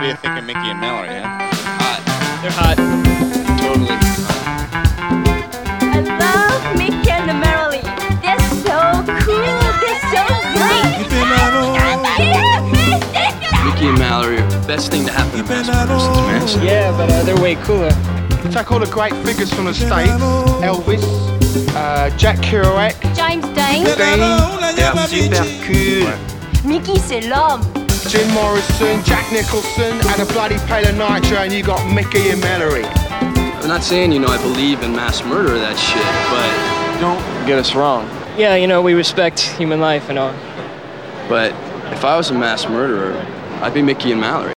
do you think of Mickey and Mallory, huh? They're hot. Totally. I love Mickey and Merrily. They're so cool. They're so great. Mickey and Mallory are the best thing to happen to Mass Murder since Manson. Yeah, but they're way cooler. Take all the great figures from the States. Elvis, Jack Kerouac, James Dean. Yeah, super cool. Mickey, c'est l'homme. Jim Morrison, Jack Nicholson, and a bloody Pale of Nitro, and you got Mickey and Mallory. I'm not saying, I believe in mass murder or that shit, but don't get us wrong. Yeah, we respect human life and all. But if I was a mass murderer, I'd be Mickey and Mallory.